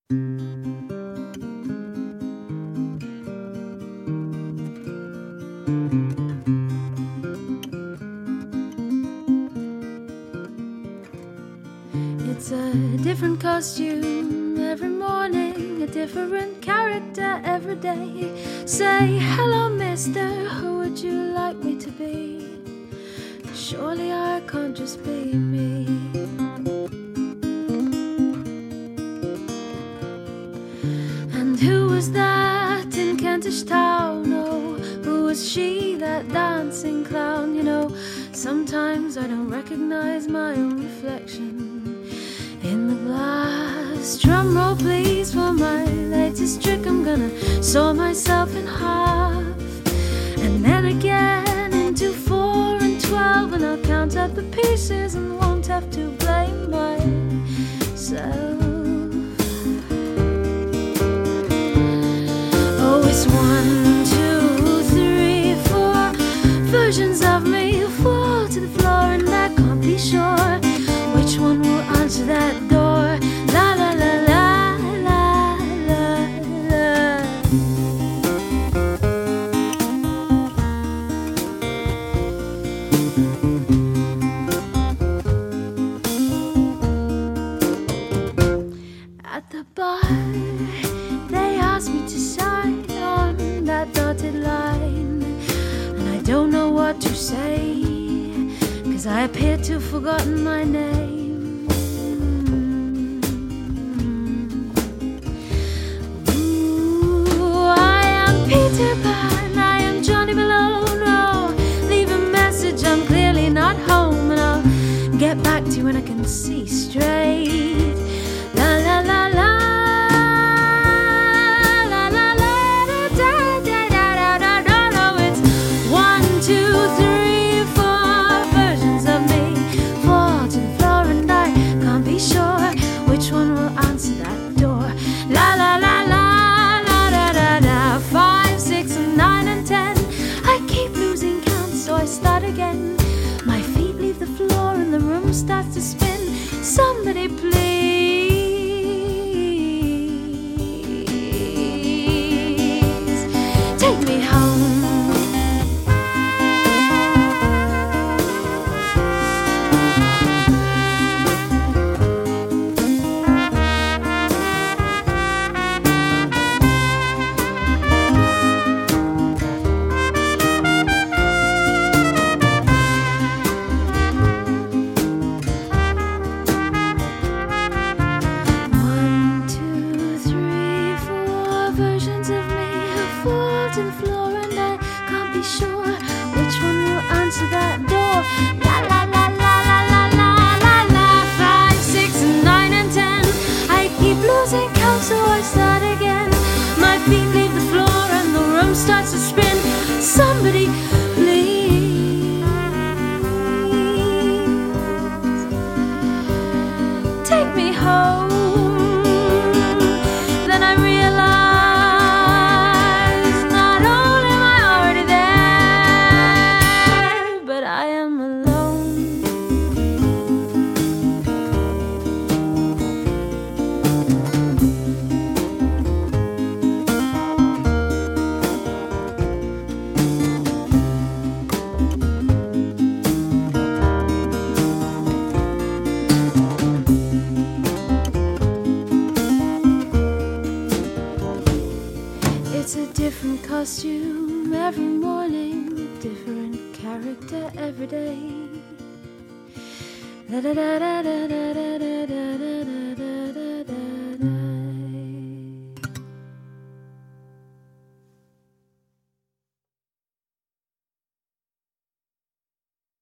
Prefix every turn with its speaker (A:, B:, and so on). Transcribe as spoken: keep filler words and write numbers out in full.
A: It's a different costume every morning, a different character every day. Say, hello mister, who would you like me to be? Surely I can't just be me. And who was that in Kentish town? Oh, who was she, that dancing clown? You know, sometimes I don't recognize my own reflection in the glass. Drum roll please for my latest trick. I'm gonna saw myself in half, and then again into four and twelve, and I'll count up the pieces and won't have to blame myself. Oh, it's one, two, three, four versions of me who fall to the floor, and I can't be sure which one will answer that door. La la la la la la la. At the bar, they asked me to sign on that dotted line, and I don't know what to say, 'cause I appear to have forgotten my name. Ooh, I am Peter Pan, I am Johnny Malone. Oh, leave a message, I'm clearly not home, and I'll get back to you when I can see straight. La la la la. Starts to spin. Somebody please take me home. Starts to spin. Somebody please take me home. Then I realize not only am I already there, but I am alone. Different costume every morning, different character every day. Da da da da da da da.